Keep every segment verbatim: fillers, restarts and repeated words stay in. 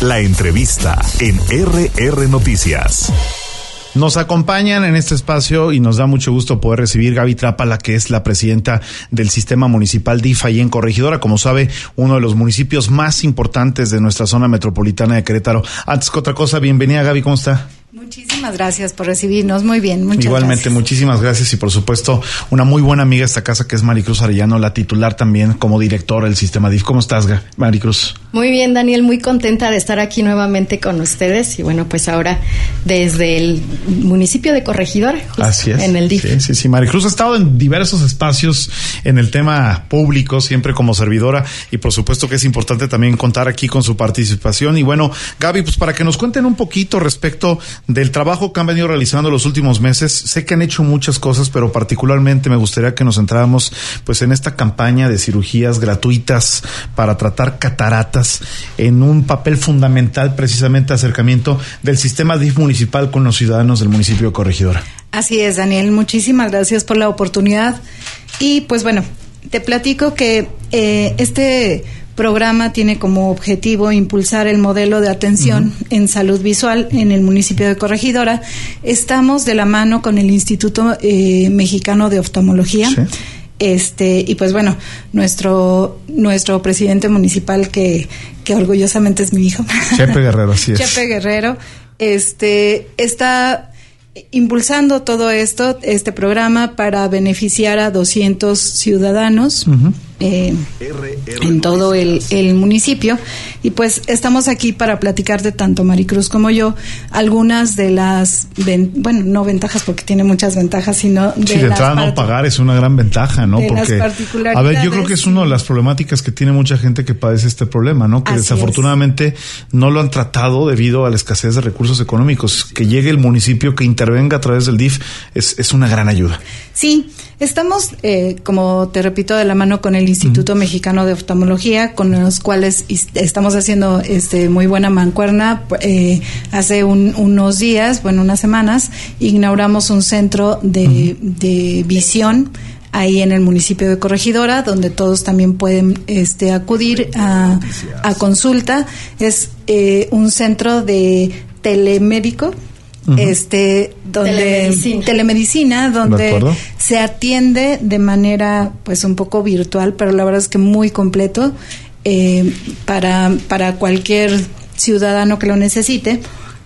La entrevista en R R Noticias. Nos acompañan en este espacio y nos da mucho gusto poder recibir Gaby Trápala, que es la presidenta del Sistema Municipal D I F ahí en Corregidora, como sabe, uno de los municipios más importantes de nuestra zona metropolitana de Querétaro. Antes que otra cosa, bienvenida, Gaby, ¿cómo está? Muchísimas gracias por recibirnos, muy bien, muchas Igualmente, gracias. Muchísimas gracias y por supuesto una muy buena amiga de esta casa que es Maricruz Arellano, la titular también como directora del Sistema D I F. ¿Cómo estás, Maricruz? Muy bien, Daniel, muy contenta de estar aquí nuevamente con ustedes y bueno, pues ahora desde el municipio de Corregidora, así es, en el D I F. Sí, sí, sí. Maricruz ha estado en diversos espacios en el tema público, siempre como servidora, y por supuesto que es importante también contar aquí con su participación. Y bueno, Gaby, pues para que nos cuenten un poquito respecto del trabajo que han venido realizando los últimos meses. Sé que han hecho muchas cosas, pero particularmente me gustaría que nos centráramos pues en esta campaña de cirugías gratuitas para tratar cataratas, en un papel fundamental precisamente acercamiento del sistema D I F municipal con los ciudadanos del municipio de Corregidora. Así es, Daniel, muchísimas gracias por la oportunidad. Y pues bueno, te platico que eh, este programa tiene como objetivo impulsar el modelo de atención uh-huh. en salud visual en el municipio de Corregidora. Estamos de la mano con el Instituto eh, Mexicano de Oftalmología. Sí. Este, y pues bueno, nuestro nuestro presidente municipal, que, que orgullosamente es mi hijo. Chepe Guerrero, así es. Chepe Guerrero, este, está impulsando todo esto, este programa, para beneficiar a doscientos ciudadanos uh-huh. eh, en todo el, el municipio. Y pues estamos aquí para platicarte, tanto Maricruz como yo, algunas de las, ven, bueno, no ventajas porque tiene muchas ventajas, sino de, sí, de entrada no pagar es una gran ventaja, ¿no? De porque, las particularidades, a ver, yo creo que es una de las problemáticas que tiene mucha gente que padece este problema, ¿no? Que desafortunadamente es. no lo han tratado debido a la escasez de recursos económicos. Que llegue el municipio, que intervenga a través del D I F, es, es una gran ayuda. Sí, estamos, eh, como te repito, de la mano con el Instituto uh-huh. Mexicano de Oftalmología, con los cuales estamos haciendo este muy buena mancuerna. Eh, hace un, unos días, bueno, unas semanas, inauguramos un centro de, uh-huh. de visión ahí en el municipio de Corregidora, donde todos también pueden este, acudir a, a consulta. Es eh, un centro de telemédico. Uh-huh. Este, donde telemedicina, telemedicina donde se atiende de manera pues un poco virtual, pero la verdad es que muy completo eh, para para cualquier ciudadano que lo necesite.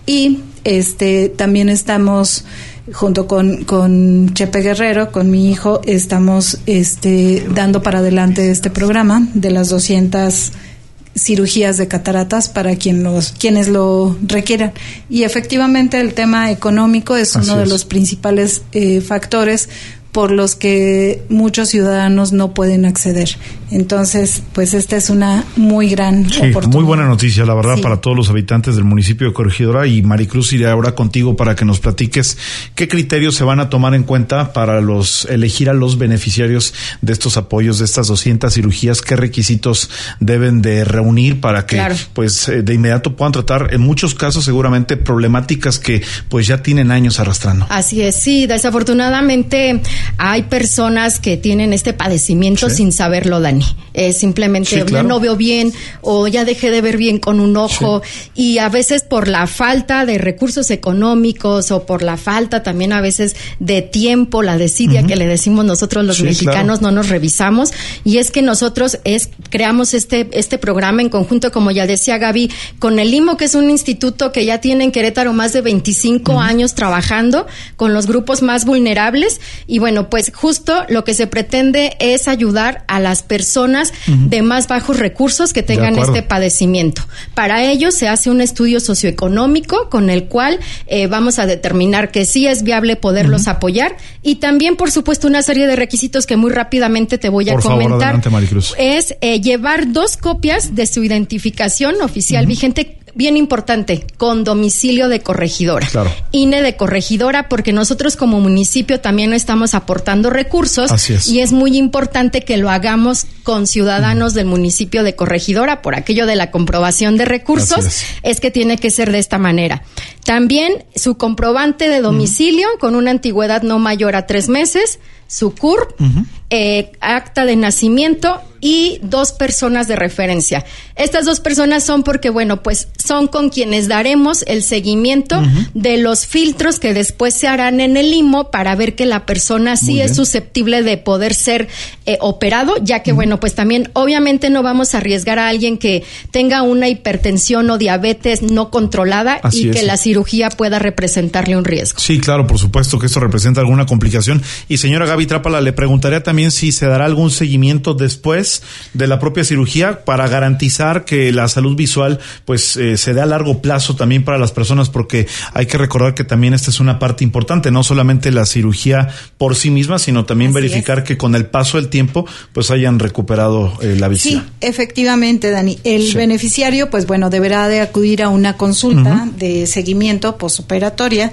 Y este también estamos junto con con Chepe Guerrero, con mi hijo, estamos este dando para adelante este programa de las doscientas cirugías de cataratas para quien los, quienes lo requieran. Y efectivamente el tema económico es Así uno es. de los principales eh, factores por los que muchos ciudadanos no pueden acceder. Entonces, pues esta es una muy gran sí, oportunidad. Muy buena noticia, la verdad, sí. para todos los habitantes del municipio de Corregidora. Y Maricruz, iré ahora contigo para que nos platiques qué criterios se van a tomar en cuenta para los elegir a los beneficiarios de estos apoyos, de estas doscientas cirugías, qué requisitos deben de reunir para que claro. pues de inmediato puedan tratar, en muchos casos seguramente, problemáticas que pues ya tienen años arrastrando. Así es, sí, desafortunadamente hay personas que tienen este padecimiento sí. sin saberlo, Dani. Eh, simplemente sí, claro. no veo bien o ya dejé de ver bien con un ojo sí. y a veces por la falta de recursos económicos o por la falta también a veces de tiempo, la desidia uh-huh. que le decimos nosotros los sí, mexicanos, claro. no nos revisamos. Y es que nosotros es creamos este este programa en conjunto, como ya decía Gaby, con el I M O, que es un instituto que ya tiene en Querétaro más de veinticinco uh-huh. años trabajando con los grupos más vulnerables. Y bueno, pues justo lo que se pretende es ayudar a las personas uh-huh. de más bajos recursos que tengan este padecimiento. Para ello se hace un estudio socioeconómico con el cual eh, vamos a determinar que sí es viable poderlos uh-huh. apoyar, y también, por supuesto, una serie de requisitos que muy rápidamente te voy por a comentar. Favor, adelante, Maricruz. Es eh, llevar dos copias de su identificación oficial uh-huh. vigente, bien importante, con domicilio de Corregidora. Claro. I N E de Corregidora, porque nosotros como municipio también estamos aportando recursos. Así es. Y es muy importante que lo hagamos con ciudadanos mm. del municipio de Corregidora, por aquello de la comprobación de recursos, es. es que tiene que ser de esta manera. También su comprobante de domicilio mm. con una antigüedad no mayor a tres meses, su C U R P, uh-huh. eh, acta de nacimiento y dos personas de referencia. Estas dos personas son porque, bueno, pues son con quienes daremos el seguimiento uh-huh. de los filtros que después se harán en el I M O para ver que la persona sí es susceptible de poder ser eh, operado, ya que, uh-huh. bueno, pues también obviamente no vamos a arriesgar a alguien que tenga una hipertensión o diabetes no controlada Así y es. que la cirugía pueda representarle un riesgo. Sí, claro, por supuesto que esto representa alguna complicación. Y señora Gaby Trápala, le preguntaría también si se dará algún seguimiento después de la propia cirugía para garantizar que la salud visual pues eh, se dé a largo plazo también para las personas, porque hay que recordar que también esta es una parte importante, no solamente la cirugía por sí misma, sino también Así verificar es. que con el paso del tiempo pues hayan recuperado eh, la visión. Sí, efectivamente, Dani. El sí. beneficiario pues bueno deberá de acudir a una consulta uh-huh. de seguimiento postoperatoria.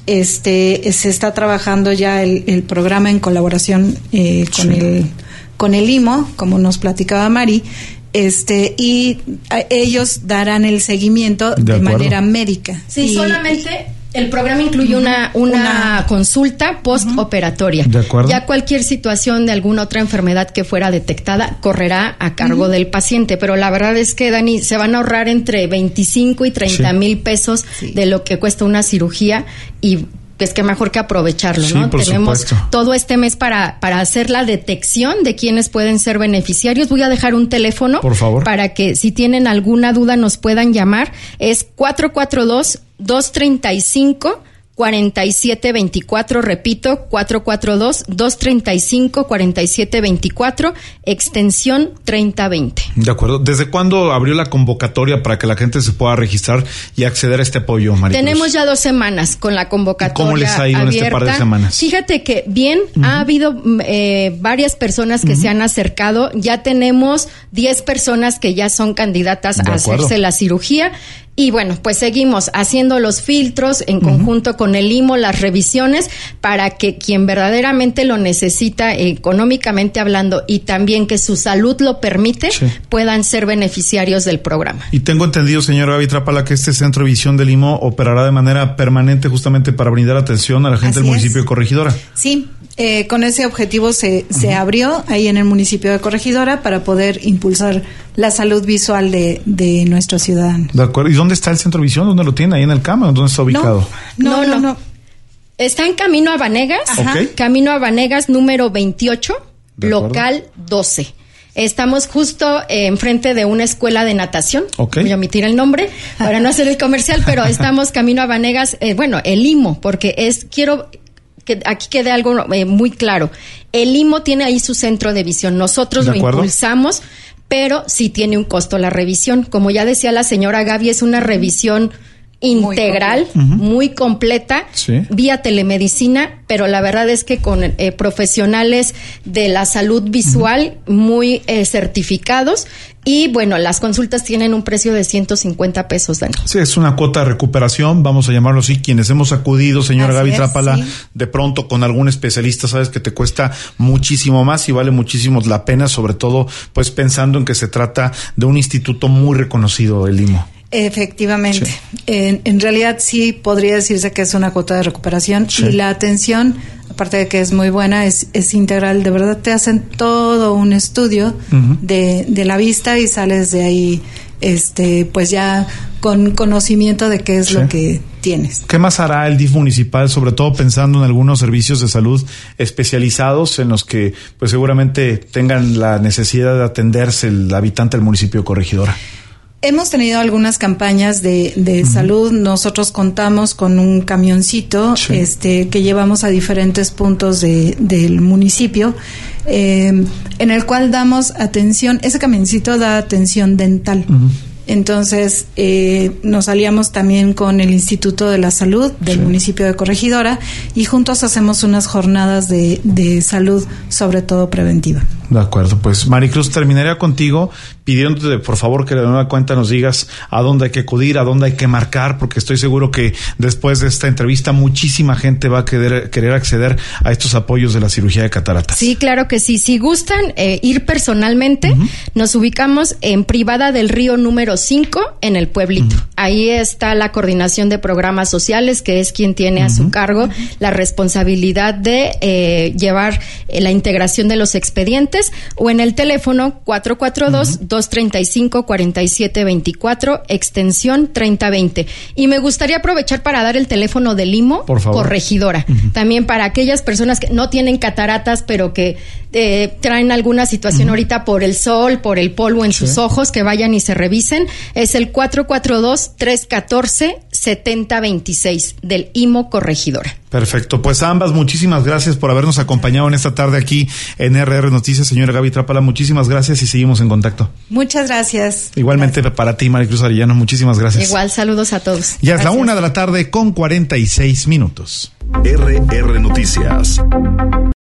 Este se está trabajando ya el, el programa en colaboración eh, con sí. el con el I M O, como nos platicaba Mari, este y a, ellos darán el seguimiento de, de manera médica. Sí, y, solamente el programa incluye una, una, una consulta postoperatoria. De acuerdo. Ya cualquier situación de alguna otra enfermedad que fuera detectada correrá a cargo uh-huh. del paciente, pero la verdad es que, Dani, se van a ahorrar entre veinticinco y treinta mil sí. pesos sí. de lo que cuesta una cirugía, y es que mejor que aprovecharlo, sí, ¿no? Por Tenemos supuesto. todo este mes para, para hacer la detección de quienes pueden ser beneficiarios. Voy a dejar un teléfono, por favor, para que si tienen alguna duda nos puedan llamar. Es cuatro cuatro dos, dos tres cinco, cuatro siete dos cuatro, repito, cuatro cuatro dos, dos tres cinco, cuatro siete dos cuatro, extensión treinta veinte. De acuerdo. ¿Desde cuándo abrió la convocatoria para que la gente se pueda registrar y acceder a este apoyo, Maricruz? Tenemos ya dos semanas con la convocatoria. ¿Cómo les ha ido abierta en este par de semanas? Fíjate que bien, uh-huh. ha habido eh, varias personas que uh-huh. se han acercado. Ya tenemos diez personas que ya son candidatas a hacerse la cirugía. Y bueno, pues seguimos haciendo los filtros en conjunto uh-huh. con el I M O, las revisiones, para que quien verdaderamente lo necesita económicamente hablando y también que su salud lo permite, sí. puedan ser beneficiarios del programa. Y tengo entendido, señor Gaby Trápala, que este centro de visión del I M O operará de manera permanente justamente para brindar atención a la gente Así del municipio es. de Corregidora. Sí, eh, con ese objetivo se, uh-huh. se abrió ahí en el municipio de Corregidora para poder impulsar la salud visual de, de nuestros ciudadanos. De acuerdo. ¿Y dónde está el centro de visión? ¿Dónde lo tiene? ¿Ahí en el Cama? ¿Dónde está ubicado? No, no, no. no. no. Está en Camino a Vanegas. Okay. Camino a Vanegas número veintiocho, local doce. Estamos justo eh, enfrente de una escuela de natación. Okay. Voy a omitir el nombre para no hacer el comercial, pero estamos Camino a Vanegas, eh, bueno, el I M O, porque es, quiero que aquí quede algo eh, muy claro. El I M O tiene ahí su centro de visión. Nosotros lo impulsamos, pero sí tiene un costo la revisión. Como ya decía la señora Gaby, es una revisión integral, muy, uh-huh. muy completa, sí. vía telemedicina, pero la verdad es que con eh, profesionales de la salud visual uh-huh. muy eh, certificados. Y bueno, las consultas tienen un precio de ciento cincuenta pesos, Dani. Sí, es una cuota de recuperación, vamos a llamarlo así. Quienes hemos acudido, señora Gaby Trápala, sí. de pronto con algún especialista, sabes que te cuesta muchísimo más y vale muchísimo la pena, sobre todo pues pensando en que se trata de un instituto muy reconocido, el I M O. Efectivamente. Sí. En, en realidad sí podría decirse que es una cuota de recuperación sí. y la atención, aparte de que es muy buena, es, es integral. De verdad te hacen todo un estudio uh-huh. de, de la vista y sales de ahí este pues ya con conocimiento de qué es sí. lo que tienes. ¿Qué más hará el D I F municipal, sobre todo pensando en algunos servicios de salud especializados en los que pues seguramente tengan la necesidad de atenderse el habitante del municipio de Corregidora? Hemos tenido algunas campañas de, de uh-huh. salud. Nosotros contamos con un camioncito sí. este, que llevamos a diferentes puntos de, del municipio, eh, en el cual damos atención. Ese camioncito da atención dental. Uh-huh. Entonces, eh, nos aliamos también con el Instituto de la Salud del sí. municipio de Corregidora y juntos hacemos unas jornadas de, de salud, sobre todo preventiva. De acuerdo, pues Maricruz, terminaría contigo pidiéndote por favor que de nueva cuenta nos digas a dónde hay que acudir, a dónde hay que marcar, porque estoy seguro que después de esta entrevista muchísima gente va a querer, querer acceder a estos apoyos de la cirugía de cataratas. Sí, claro que sí. Si gustan eh, ir personalmente, uh-huh. nos ubicamos en Privada del Río número cinco en el Pueblito. Uh-huh. Ahí está la coordinación de programas sociales, que es quien tiene uh-huh. a su cargo la responsabilidad de eh, llevar eh, la integración de los expedientes, o en el teléfono cuatro cuatro dos, dos tres cinco, cuatro siete dos cuatro, extensión treinta veinte. Y me gustaría aprovechar para dar el teléfono del I M O, por favor, corregidora. Uh-huh. También para aquellas personas que no tienen cataratas, pero que eh, traen alguna situación uh-huh. ahorita por el sol, por el polvo en sí. sus ojos, que vayan y se revisen. Es el cuatro cuatro dos, tres uno cuatro, siete cero dos seis del I M O Corregidora. Perfecto, pues a ambas muchísimas gracias por habernos acompañado en esta tarde aquí en R R Noticias. Señora Gaby Trápala, muchísimas gracias y seguimos en contacto. Muchas gracias. Igualmente gracias. Para ti, Maricruz Arellano, muchísimas gracias. Igual, saludos a todos. Ya gracias. Es la una de la tarde con cuarenta y seis minutos. R R Noticias.